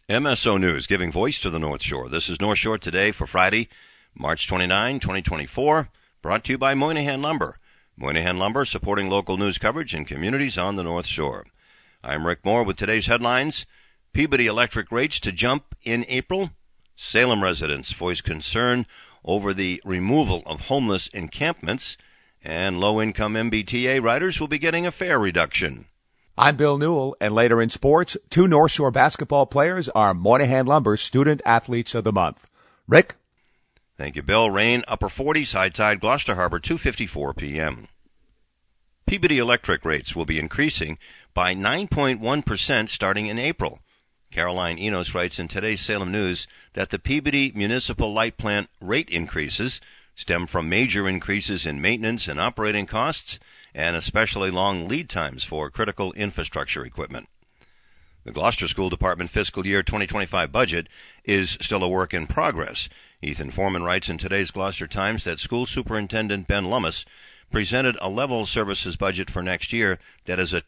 MSO News, giving voice to the North Shore. This is North Shore Today for Friday, March 29, 2024, brought to you by Moynihan Lumber. Moynihan Lumber, supporting local news coverage in communities on the North Shore. I'm Rick Moore with today's headlines. Peabody electric rates to jump in April. Salem residents voice concern over the removal of homeless encampments. And low-income MBTA riders will be getting a fare reduction. I'm Bill Newell, and later in sports, 2 North Shore basketball players are Moynihan Lumber Student Athletes of the Month. Rick? Thank you, Bill. Rain, upper 40s, high tide, Gloucester Harbor, 2:54 p.m. Peabody electric rates will be increasing by 9.1% starting in April. Caroline Enos writes in today's Salem News that the Peabody Municipal Light Plant rate increases stem from major increases in maintenance and operating costs and especially long lead times for critical infrastructure equipment. The Gloucester School Department fiscal year 2025 budget is still a work in progress. Ethan Foreman writes in today's Gloucester Times that School Superintendent Ben Lummis presented a level services budget for next year that is a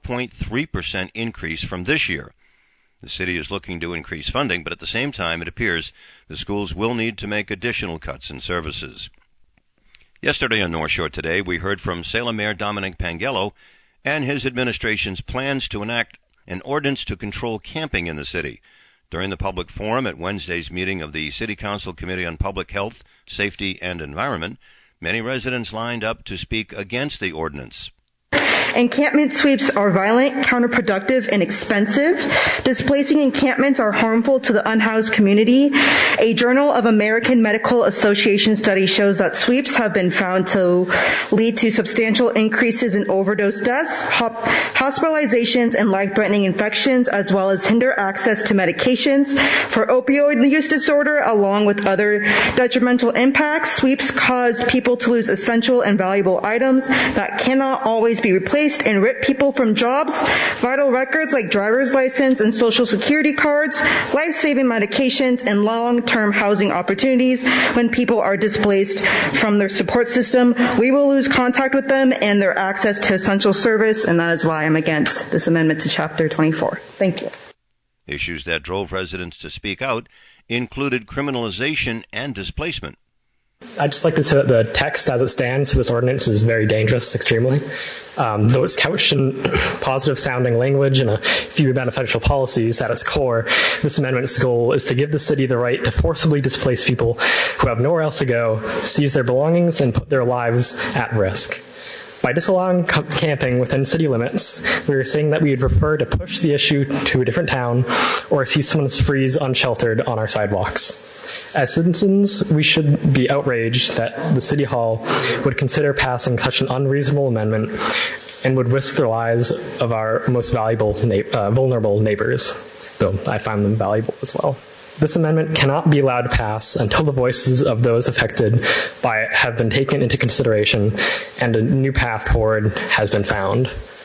12.3% increase from this year. The city is looking to increase funding, but at the same time, it appears the schools will need to make additional cuts in services. Yesterday on North Shore Today, we heard from Salem Mayor Dominic Pangello and his administration's plans to enact an ordinance to control camping in the city. During the public forum at Wednesday's meeting of the City Council Committee on Public Health, Safety, and Environment, many residents lined up to speak against the ordinance. Encampment sweeps are violent, counterproductive, and expensive. Displacing encampments are harmful to the unhoused community. A Journal of American Medical Association study shows that sweeps have been found to lead to substantial increases in overdose deaths, hospitalizations, and life-threatening infections, as well as hinder access to medications. For opioid use disorder, along with other detrimental impacts, sweeps cause people to lose essential and valuable items that cannot always be replaced and rip people from jobs, vital records like driver's license and social security cards, life-saving medications, and long-term housing opportunities. When people are displaced from their support system, we will lose contact with them and their access to essential service, and that is why I'm against this amendment to Chapter 24. Thank you. Issues that drove residents to speak out included criminalization and displacement. I'd just like to say that the text as it stands for this ordinance is very dangerous, extremely. Though it's couched in positive-sounding language and a few beneficial policies at its core, this amendment's goal is to give the city the right to forcibly displace people who have nowhere else to go, seize their belongings, and put their lives at risk. By disallowing camping within city limits, we are saying that we would prefer to push the issue to a different town or see someone freeze unsheltered on our sidewalks. As citizens, we should be outraged that the City Hall would consider passing such an unreasonable amendment and would risk the lives of our most valuable, vulnerable neighbors, though I find them valuable as well. This amendment cannot be allowed to pass until the voices of those affected by it have been taken into consideration and a new path forward has been found.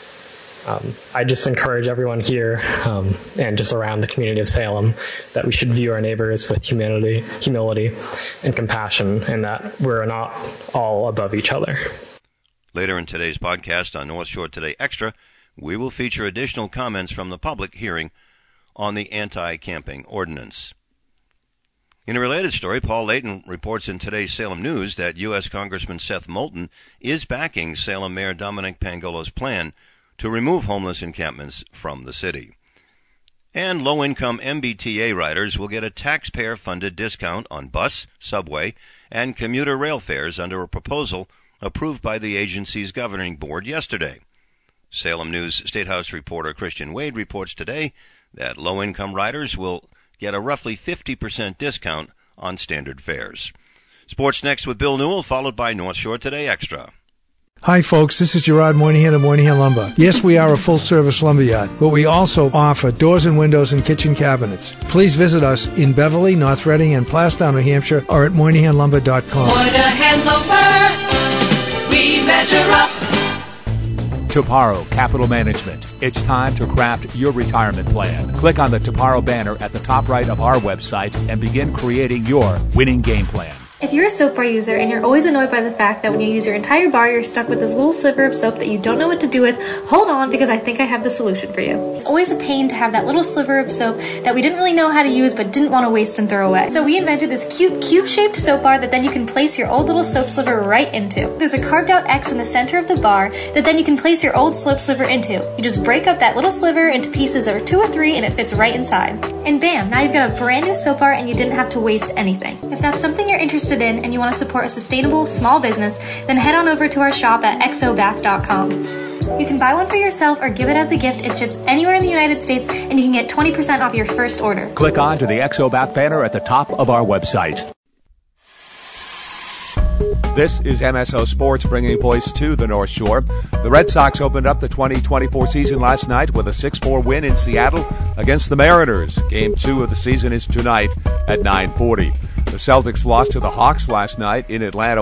I just encourage everyone here and just around the community of Salem that we should view our neighbors with humility, and compassion, and that we're not all above each other. Later in today's podcast on North Shore Today Extra, we will feature additional comments from the public hearing on the anti-camping ordinance. In a related story, Paul Layton reports in today's Salem News that U.S. Congressman Seth Moulton is backing Salem Mayor Dominic Pangello's plan to remove homeless encampments from the city. And low-income MBTA riders will get a taxpayer-funded discount on bus, subway, and commuter rail fares under a proposal approved by the agency's governing board yesterday. Salem News State House reporter Christian Wade reports today that low-income riders will get a roughly 50% discount on standard fares. Sports next with Bill Newell, followed by North Shore Today Extra. Hi folks, this is Gerard Moynihan of Moynihan Lumber. Yes, we are a full-service lumberyard, but we also offer doors and windows and kitchen cabinets. Please visit us in Beverly, North Reading, and Plastown, New Hampshire, or at MoynihanLumber.com. Moynihan Lumber, we measure up. Toparo Capital Management. It's time to craft your retirement plan. Click on the Toparo banner at the top right of our website and begin creating your winning game plan. If you're a soap bar user and you're always annoyed by the fact that when you use your entire bar, you're stuck with this little sliver of soap that you don't know what to do with, hold on, because I think I have the solution for you. It's always a pain to have that little sliver of soap that we didn't really know how to use but didn't want to waste and throw away. So we invented this cute cube-shaped soap bar that then you can place your old little soap sliver right into. There's a carved out X in the center of the bar that then you can place your old soap sliver into. You just break up that little sliver into pieces of 2 or 3 and it fits right inside. And bam, now you've got a brand new soap bar and you didn't have to waste anything. If that's something you're interested in and you want to support a sustainable small business, then head on over to our shop at exobath.com. You can buy one for yourself or give it as a gift. It ships anywhere in the United States and you can get 20% off your first order. Click on to the Exobath banner at the top of our website. This is MSO Sports, bringing voice to the North Shore. The Red Sox opened up the 2024 season last night with a 6-4 win in Seattle against the Mariners. Game 2 of the season is tonight at 9:40. The Celtics lost to the Hawks last night in Atlanta,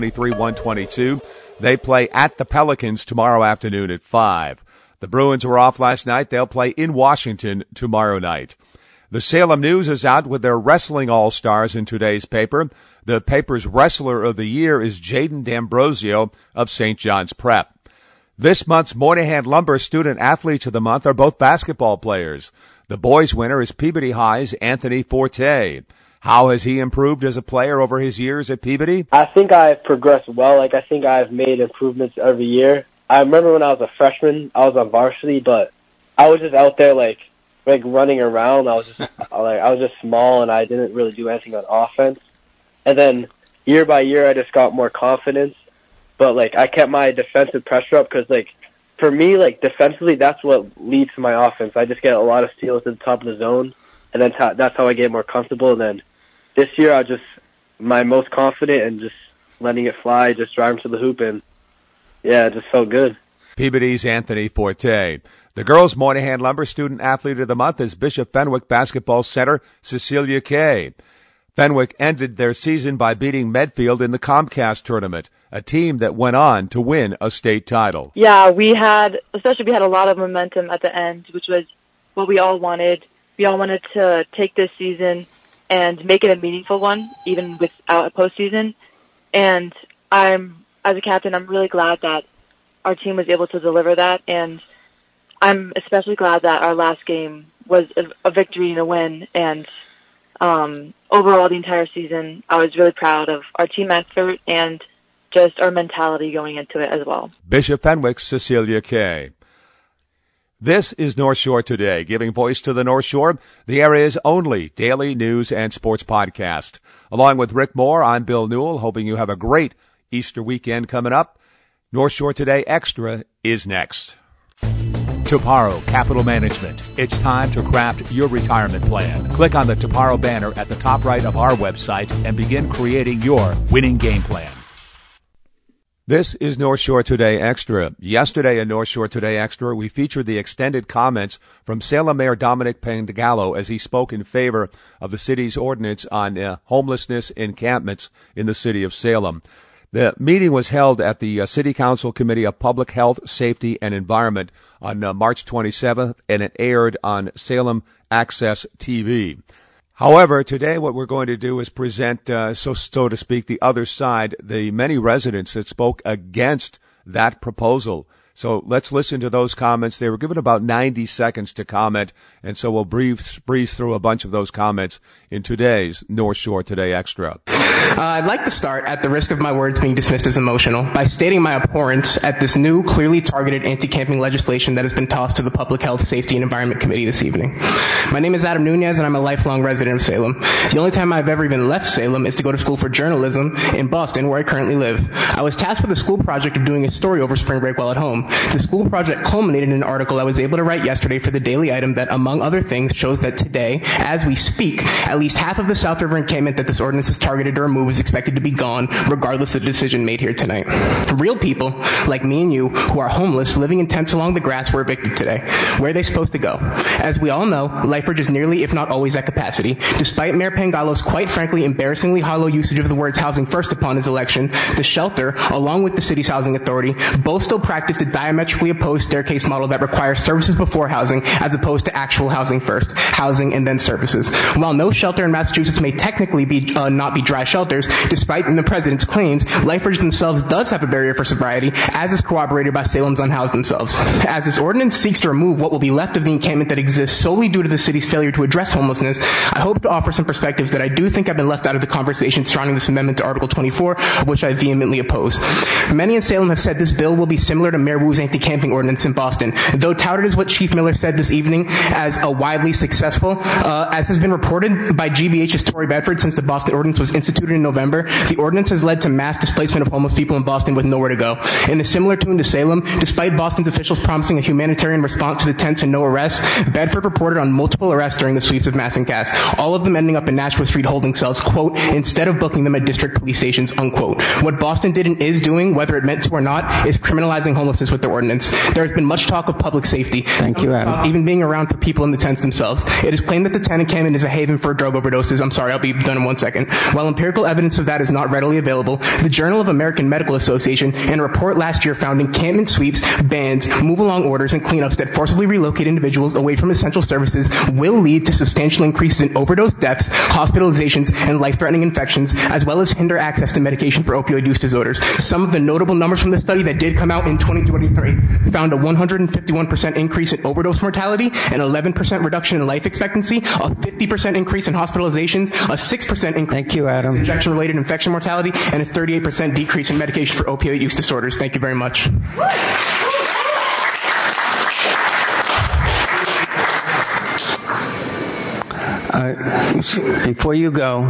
123-122. They play at the Pelicans tomorrow afternoon at 5. The Bruins were off last night. They'll play in Washington tomorrow night. The Salem News is out with their wrestling all-stars in today's paper. The paper's Wrestler of the Year is Jaden D'Ambrosio of St. John's Prep. This month's Moynihan Lumber Student Athletes of the Month are both basketball players. The boys' winner is Peabody High's Anthony Forte. How has he improved as a player over his years at Peabody? I think I've progressed well. I think I've made improvements every year. I remember when I was a freshman, I was on varsity, but I was just out there like running around. I was just small and I didn't really do anything on offense. And then year by year, I just got more confidence. But I kept my defensive pressure up because for me, defensively, that's what leads to my offense. I just get a lot of steals at the top of the zone, and that's how I get more comfortable. And then this year, I just my most confident and just letting it fly, just driving to the hoop, and yeah, it just felt good. Peabody's Anthony Forte. The girls' Moynihan Lumber Student Athlete of the Month is Bishop Fenwick basketball center Cecilia Kay. Fenwick ended their season by beating Medfield in the Comcast tournament, a team that went on to win a state title. Yeah, we had a lot of momentum at the end, which was what we all wanted. We all wanted to take this season and make it a meaningful one, even without a postseason. And as a captain, I'm really glad that our team was able to deliver that. And I'm especially glad that our last game was a victory and a win. And overall, the entire season, I was really proud of our team effort and just our mentality going into it as well. Bishop Fenwick's Cecilia Kay. This is North Shore Today, giving voice to the North Shore, the area's only daily news and sports podcast. Along with Rick Moore, I'm Bill Newell, hoping you have a great Easter weekend coming up. North Shore Today Extra is next. Toparo Capital Management. It's time to craft your retirement plan. Click on the Toparo banner at the top right of our website and begin creating your winning game plan. This is North Shore Today Extra. Yesterday in North Shore Today Extra, we featured the extended comments from Salem Mayor Dominic Pantagallo as he spoke in favor of the city's ordinance on homelessness encampments in the city of Salem. The meeting was held at the City Council Committee of Public Health, Safety, and Environment on March 27th, and it aired on Salem Access TV. However, today what we're going to do is present, so to speak, the other side, the many residents that spoke against that proposal. So let's listen to those comments. They were given about 90 seconds to comment, and so we'll breeze through a bunch of those comments in today's North Shore Today Extra. I'd like to start, at the risk of my words being dismissed as emotional, by stating my abhorrence at this new, clearly targeted anti-camping legislation that has been tossed to the Public Health, Safety, and Environment Committee this evening. My name is Adam Nunez, and I'm a lifelong resident of Salem. The only time I've ever even left Salem is to go to school for journalism in Boston, where I currently live. I was tasked with a school project of doing a story over spring break while at home. The school project culminated in an article I was able to write yesterday for the Daily Item that, among other things, shows that today, as we speak, at least half of the South River encampment that this ordinance is targeted to remove is expected to be gone, regardless of the decision made here tonight. Real people, like me and you, who are homeless, living in tents along the grass, were evicted today. Where are they supposed to go? As we all know, Liferidge is nearly, if not always, at capacity. Despite Mayor Pangallo's quite frankly embarrassingly hollow usage of the words housing first upon his election, the shelter, along with the city's housing authority, both still practice the diametrically opposed staircase model that requires services before housing, as opposed to actual housing first, housing and then services. While no shelter in Massachusetts may technically be not be dry authorized shelters. Despite the president's claims, lifers themselves does have a barrier for sobriety, as is corroborated by Salem's unhoused themselves. As this ordinance seeks to remove what will be left of the encampment that exists solely due to the city's failure to address homelessness, I hope to offer some perspectives that I do think have been left out of the conversation surrounding this amendment to Article 24, which I vehemently oppose. Many in Salem have said this bill will be similar to Mayor Wu's anti-camping ordinance in Boston. Though touted as what Chief Miller said this evening as a widely successful, as has been reported by GBH's Tory Bedford since the Boston ordinance was instituted in November, the ordinance has led to mass displacement of homeless people in Boston with nowhere to go. In a similar tune to Salem, despite Boston's officials promising a humanitarian response to the tents and no arrests, Bedford reported on multiple arrests during the sweeps of Mass and Cass, all of them ending up in Nashua Street holding cells, quote, instead of booking them at district police stations, unquote. What Boston did and is doing, whether it meant to or not, is criminalizing homelessness with their ordinance. There has been much talk of public safety. Thank you, Adam. Even being around for people in the tents themselves. It is claimed that the tent encampment is a haven for drug overdoses. I'm sorry, I'll be done in 1 second. While empirical evidence of that is not readily available, the Journal of American Medical Association in a report last year found encampment sweeps, bans, move-along orders, and cleanups that forcibly relocate individuals away from essential services will lead to substantial increases in overdose deaths, hospitalizations, and life-threatening infections, as well as hinder access to medication for opioid use disorders. Some of the notable numbers from the study that did come out in 2023 found a 151% increase in overdose mortality, an 11% reduction in life expectancy, a 50% increase in hospitalizations, a 6% increase in injection-related infection mortality, and a 38% decrease in medication for opioid use disorders. Thank you very much. Before you go,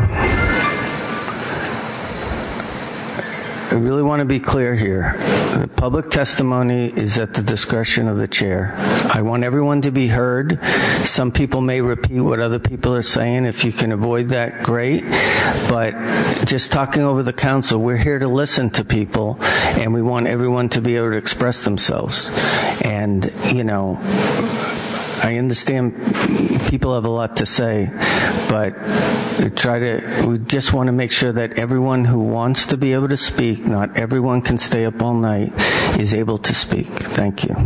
I really want to be clear here. The public testimony is at the discretion of the chair. I want everyone to be heard. Some people may repeat what other people are saying. If you can avoid that, great. But just talking over the council, we're here to listen to people, and we want everyone to be able to express themselves. And, you know, I understand people have a lot to say, but we just want to make sure that everyone who wants to be able to speak, not everyone can stay up all night, is able to speak. Thank you.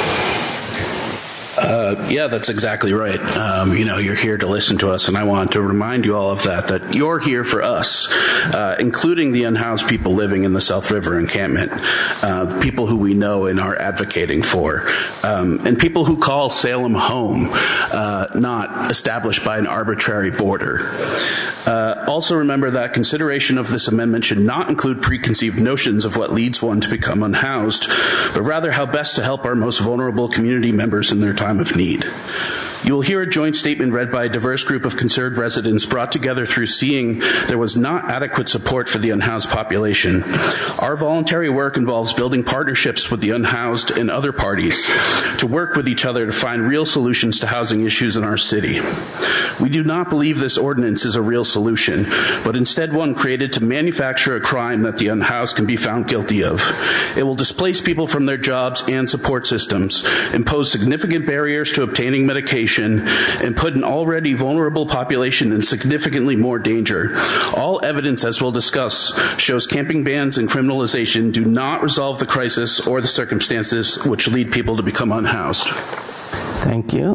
Yeah, that's exactly right. You're here to listen to us, and I want to remind you all of that you're here for us, including the unhoused people living in the South River encampment, people who we know and are advocating for, and people who call Salem home, not established by an arbitrary border. Also remember that consideration of this amendment should not include preconceived notions of what leads one to become unhoused, but rather how best to help our most vulnerable community members in their time of need. You will hear a joint statement read by a diverse group of concerned residents brought together through seeing there was not adequate support for the unhoused population. Our voluntary work involves building partnerships with the unhoused and other parties to work with each other to find real solutions to housing issues in our city. We do not believe this ordinance is a real solution, but instead one created to manufacture a crime that the unhoused can be found guilty of. It will displace people from their jobs and support systems, impose significant barriers to obtaining medication, and put an already vulnerable population in significantly more danger. All evidence, as we'll discuss, shows camping bans and criminalization do not resolve the crisis or the circumstances which lead people to become unhoused. Thank you.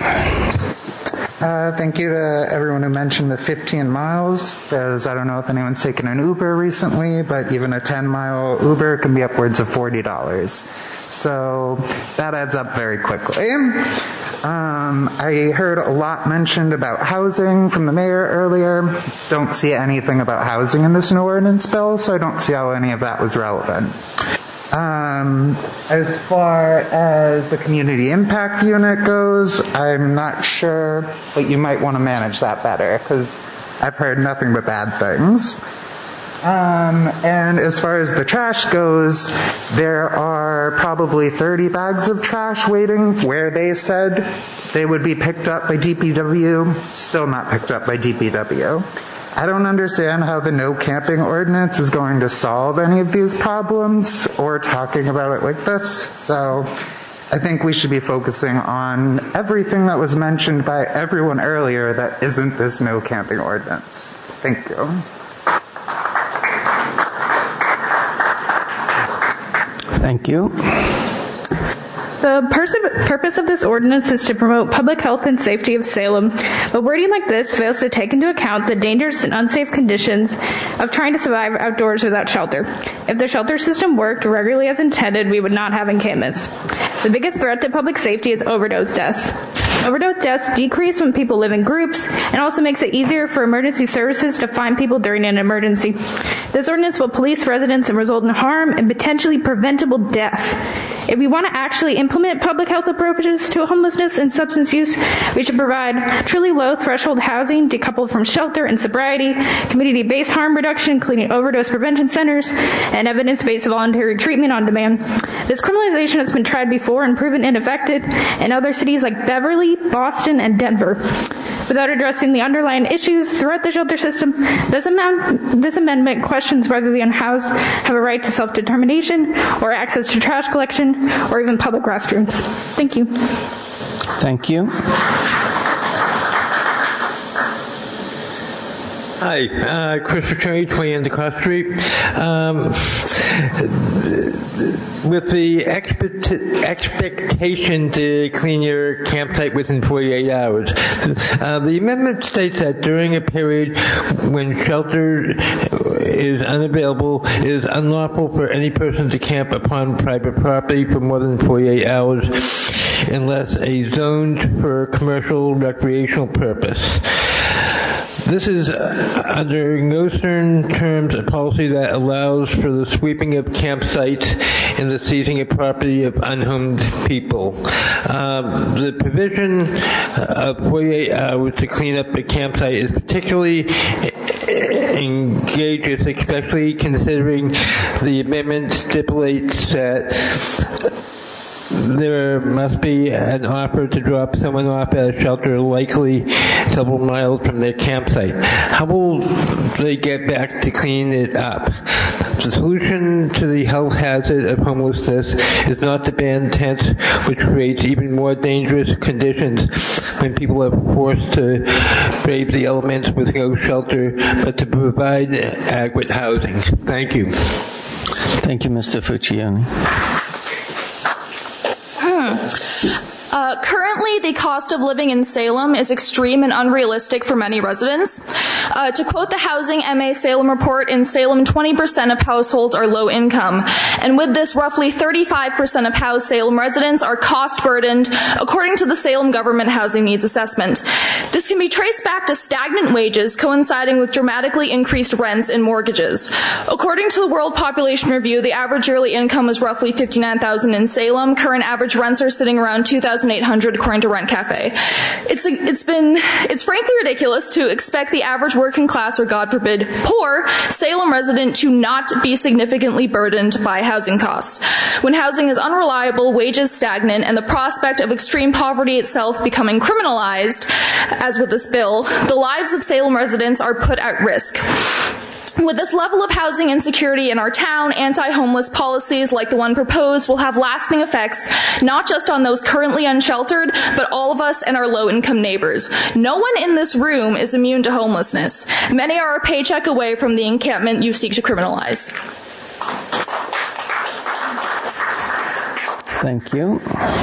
Thank you to everyone who mentioned the 15 miles, because I don't know if anyone's taken an Uber recently, but even a 10-mile Uber can be upwards of $40. So that adds up very quickly. I heard a lot mentioned about housing from the mayor earlier. Don't see anything about housing in this new ordinance bill, so I don't see how any of that was relevant. As far as the community impact unit goes, I'm not sure, but you might want to manage that better, because I've heard nothing but bad things. And as far as the trash goes, there are probably 30 bags of trash waiting where they said they would be picked up by DPW, still not picked up by DPW. I don't understand how the no camping ordinance is going to solve any of these problems or talking about it like this. So I think we should be focusing on everything that was mentioned by everyone earlier that isn't this no camping ordinance. Thank you. Thank you. The purpose of this ordinance is to promote public health and safety of Salem, but wording like this fails to take into account the dangerous and unsafe conditions of trying to survive outdoors without shelter. If the shelter system worked regularly as intended, we would not have encampments. The biggest threat to public safety is overdose deaths. Overdose deaths decrease when people live in groups and also makes it easier for emergency services to find people during an emergency. This ordinance will police residents and result in harm and potentially preventable death. If we want to actually implement public health approaches to homelessness and substance use, we should provide truly low threshold housing decoupled from shelter and sobriety, community-based harm reduction, including overdose prevention centers, and evidence-based voluntary treatment on demand. This criminalization has been tried before and proven ineffective in other cities like Beverly, Boston, and Denver. Without addressing the underlying issues throughout the shelter system, this amendment questions whether the unhoused have a right to self-determination or access to trash collection or even public restrooms. Thank you. Thank you. Hi, Christopher Cherry, 20 Endicott Street. With the expectation to clean your campsite within 48 hours, the amendment states that during a period when shelter is unavailable, it is unlawful for any person to camp upon private property for more than 48 hours unless zoned for commercial recreational purpose. This is, under no certain terms, a policy that allows for the sweeping of campsites and the seizing of property of unhomed people. The provision of 48 hours to clean up a campsite is particularly engaged, especially considering the amendment stipulates that there must be an offer to drop someone off at a shelter likely several miles from their campsite. How will they get back to clean it up? The solution to the health hazard of homelessness is not to ban tents, which creates even more dangerous conditions when people are forced to brave the elements with no shelter, but to provide adequate housing. Thank you. Thank you, Mr. Fuccione. Currently, the cost of living in Salem is extreme and unrealistic for many residents. To quote the Housing MA Salem report, in Salem, 20% of households are low income. And with this, roughly 35% of housed Salem residents are cost burdened, according to the Salem Government Housing Needs Assessment. This can be traced back to stagnant wages coinciding with dramatically increased rents and mortgages. According to the World Population Review, the average yearly income is roughly $59,000 in Salem. Current average rents are sitting around $2,800 according to Rent Cafe. It's frankly ridiculous to expect the average working class, or God forbid, poor Salem resident to not be significantly burdened by housing costs. When housing is unreliable, wages stagnant, and the prospect of extreme poverty itself becoming criminalized, as with this bill, the lives of Salem residents are put at risk. With this level of housing insecurity in our town, anti-homeless policies like the one proposed will have lasting effects, not just on those currently unsheltered, but all of us and our low-income neighbors. No one in this room is immune to homelessness. Many are a paycheck away from the encampment you seek to criminalize. Thank you.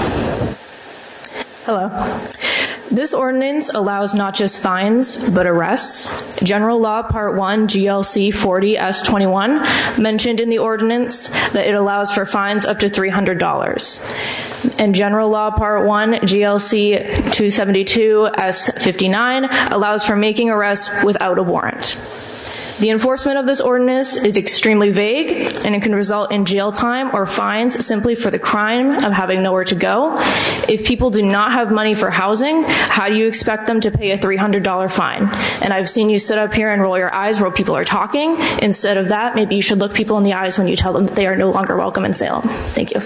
Hello. This ordinance allows not just fines, but arrests. General Law Part 1, GLC 40 S21 mentioned in the ordinance that it allows for fines up to $300. And General Law Part 1, GLC 272 S59 allows for making arrests without a warrant. The enforcement of this ordinance is extremely vague, and it can result in jail time or fines simply for the crime of having nowhere to go. If people do not have money for housing, how do you expect them to pay a $300 fine? And I've seen you sit up here and roll your eyes while people are talking. Instead of that, maybe you should look people in the eyes when you tell them that they are no longer welcome in Salem. Thank you.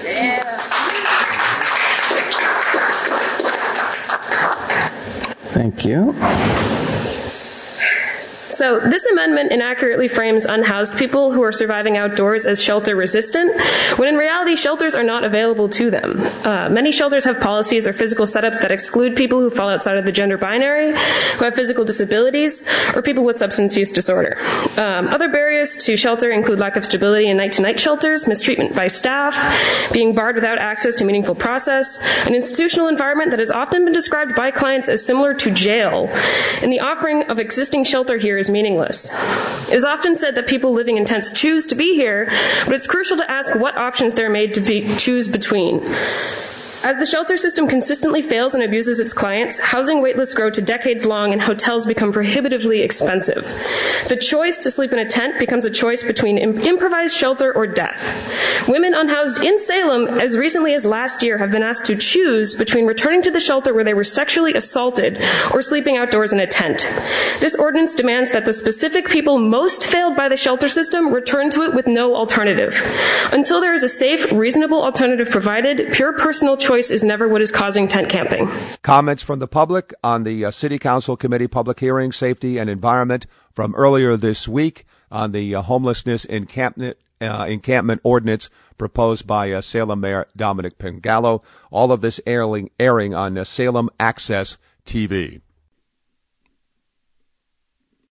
Thank you. So this amendment inaccurately frames unhoused people who are surviving outdoors as shelter resistant, when in reality shelters are not available to them. Many shelters have policies or physical setups that exclude people who fall outside of the gender binary, who have physical disabilities, or people with substance use disorder. Other barriers to shelter include lack of stability in night-to-night shelters, mistreatment by staff, being barred without access to meaningful process, an institutional environment that has often been described by clients as similar to jail, and the offering of existing shelter here is meaningless. It is often said that people living in tents choose to be here, but it's crucial to ask what options they're made to choose between. As the shelter system consistently fails and abuses its clients, housing waitlists grow to decades long and hotels become prohibitively expensive. The choice to sleep in a tent becomes a choice between improvised shelter or death. Women unhoused in Salem as recently as last year have been asked to choose between returning to the shelter where they were sexually assaulted or sleeping outdoors in a tent. This ordinance demands that the specific people most failed by the shelter system return to it with no alternative. Until there is a safe, reasonable alternative provided, pure personal choice is never what is causing tent camping. Comments from the public on the City Council Committee Public Hearing, Safety and Environment from earlier this week on the homelessness encampment ordinance proposed by Salem Mayor Dominic Pingallo. All of this airing on Salem Access TV.